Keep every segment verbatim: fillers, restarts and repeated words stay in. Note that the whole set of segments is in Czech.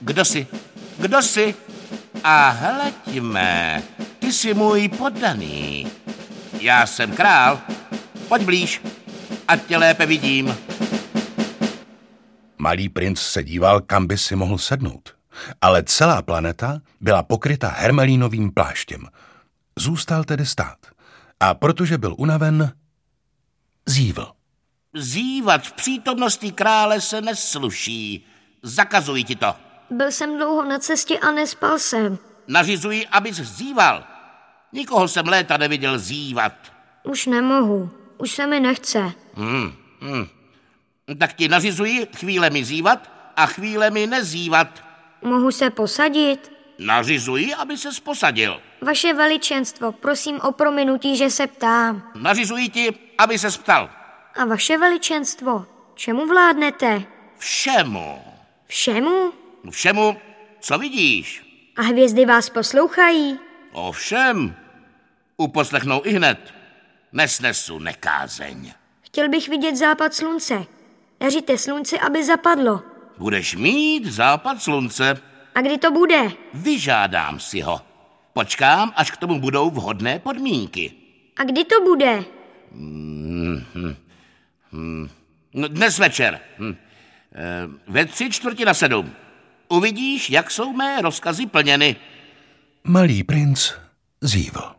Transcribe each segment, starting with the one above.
Kdo jsi? Kdo jsi? A hleďme, ty jsi můj poddaný. Já jsem král. Pojď blíž, ať tě lépe vidím. Malý princ se díval, kam by si mohl sednout. Ale celá planeta byla pokryta hermelínovým pláštěm. Zůstal tedy stát. A protože byl unaven, zívl. Zívat v přítomnosti krále se nesluší. Zakazuji ti to. Byl jsem dlouho na cestě a nespal jsem. Nařizuji, abys zíval. Nikoho jsem léta neviděl zívat. Už nemohu. Už se mi nechce. Hmm, hmm. Tak ti nařizuji chvíle mi zívat a chvíle mi nezívat. Mohu se posadit? Nařizuji, aby ses posadil. Vaše veličenstvo, prosím o prominutí, že se ptám. Nařizuji ti, aby ses ptal. A vaše veličenstvo, čemu vládnete? Všemu. Všemu? Všemu, co vidíš. A hvězdy vás poslouchají? Ovšem. Uposlechnou i hned. Nesnesu nekázeň. Chtěl bych vidět západ slunce. Daříte slunci, aby zapadlo. Budeš mít západ slunce. A kdy to bude? Vyžádám si ho. Počkám, až k tomu budou vhodné podmínky. A kdy to bude? Hmm, hmm, hmm. Dnes večer. Hmm. Ve tři čtvrti na sedm. Uvidíš, jak jsou mé rozkazy plněny. Malý princ zívl.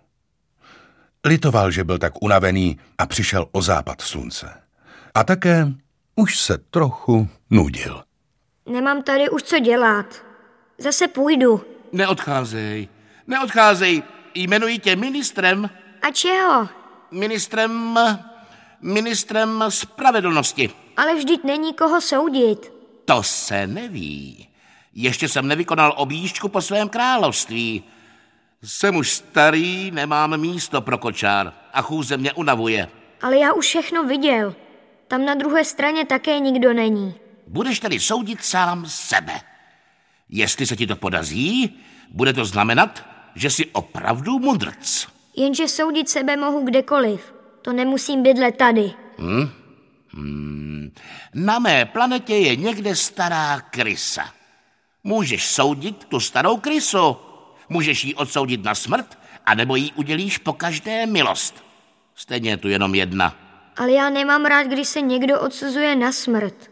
Litoval, že byl tak unavený a přišel o západ slunce. A také už se trochu nudil. Nemám tady už co dělat. Zase půjdu. Neodcházej, neodcházej. Jmenuji tě ministrem. A čeho? Ministrem, ministrem spravedlnosti. Ale vždyť není koho soudit. To se neví. Ještě jsem nevykonal objížďku po svém království. Jsem už starý, nemám místo pro kočár a chůze mě unavuje. Ale já už všechno viděl. Tam na druhé straně také nikdo není. Budeš tedy soudit sám sebe. Jestli se ti to podaří, bude to znamenat, že jsi opravdu mudrc. Jenže soudit sebe mohu kdekoliv. To nemusím bydlet tady. Hmm? Hmm. Na mé planetě je někde stará krysa. Můžeš soudit tu starou krysu. Můžeš ji odsoudit na smrt, anebo jí udělíš pokaždé milost. Stejně je tu jenom jedna. Ale já nemám rád, když se někdo odsuzuje na smrt.